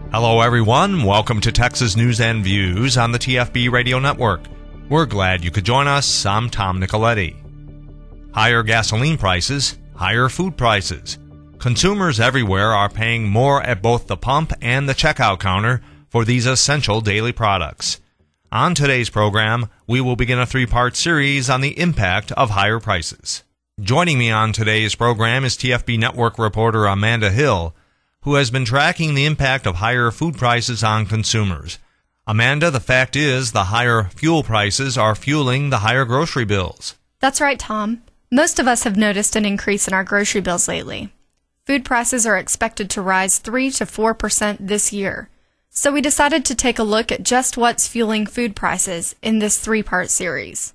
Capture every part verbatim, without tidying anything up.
Hello everyone, welcome to Texas News and Views on the T F B Radio Network. We're glad you could join us. I'm Tom Nicoletti. Higher gasoline prices, higher food prices. Consumers everywhere are paying more at both the pump and the checkout counter for these essential daily products. On today's program, we will begin a three-part series on the impact of higher prices. Joining me on today's program is T F B Network reporter Amanda Hill, who has been tracking the impact of higher food prices on consumers. Amanda, the fact is the higher fuel prices are fueling the higher grocery bills. That's right, Tom. Most of us have noticed an increase in our grocery bills lately. Food prices are expected to rise three to four percent this year. So we decided to take a look at just what's fueling food prices in this three-part series.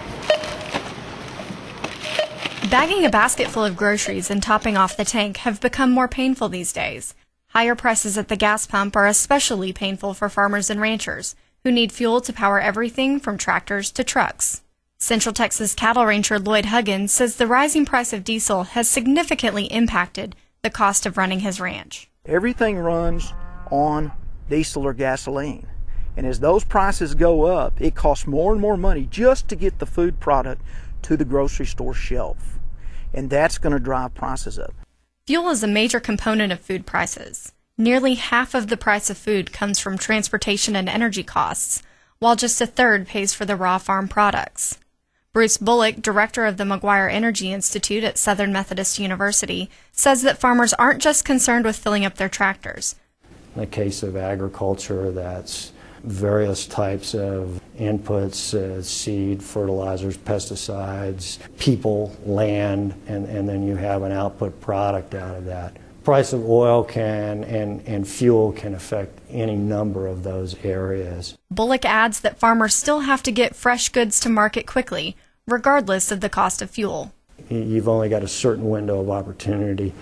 Bagging a basket full of groceries and topping off the tank have become more painful these days. Higher prices at the gas pump are especially painful for farmers and ranchers, who need fuel to power everything from tractors to trucks. Central Texas cattle rancher Lloyd Huggins says the rising price of diesel has significantly impacted the cost of running his ranch. Everything runs on diesel or gasoline, and as those prices go up, it costs more and more money just to get the food product to the grocery store shelf, and that's going to drive prices up. Fuel is a major component of food prices. Nearly half of the price of food comes from transportation and energy costs, while just a third pays for the raw farm products. Bruce Bullock, director of the McGuire Energy Institute at Southern Methodist University, says that farmers aren't just concerned with filling up their tractors. In the case of agriculture, that's various types of inputs, uh, seed, fertilizers, pesticides, people, land, and, and then you have an output product out of that. Price of oil can and, and fuel can affect any number of those areas. Bullock adds that farmers still have to get fresh goods to market quickly, regardless of the cost of fuel. You've only got a certain window of opportunity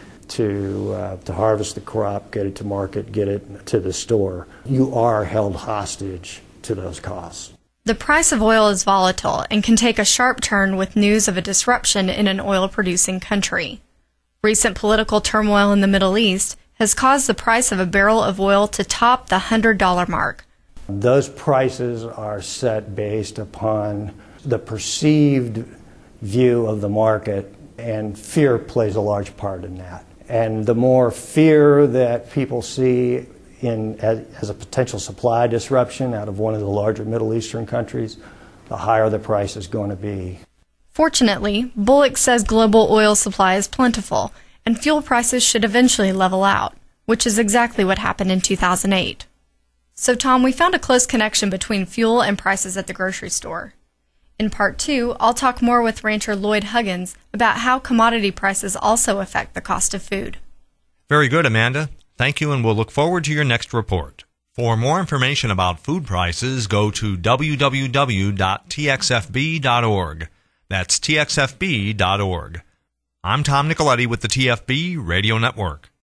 to uh, to harvest the crop, get it to market, get it to the store. You are held hostage to those costs. The price of oil is volatile and can take a sharp turn with news of a disruption in an oil-producing country. Recent political turmoil in the Middle East has caused the price of a barrel of oil to top the one hundred dollar mark. Those prices are set based upon the perceived view of the market, and fear plays a large part in that. And the more fear that people see in as, as a potential supply disruption out of one of the larger Middle Eastern countries, the higher the price is going to be. Fortunately, Bullock says global oil supply is plentiful, and fuel prices should eventually level out, which is exactly what happened in two thousand eight. So, Tom, we found a close connection between fuel and prices at the grocery store. In part two, I'll talk more with rancher Lloyd Huggins about how commodity prices also affect the cost of food. Very good, Amanda. Thank you, and we'll look forward to your next report. For more information about food prices, go to w w w dot t x f b dot org. That's t x f b dot org. I'm Tom Nicoletti with the T F B Radio Network.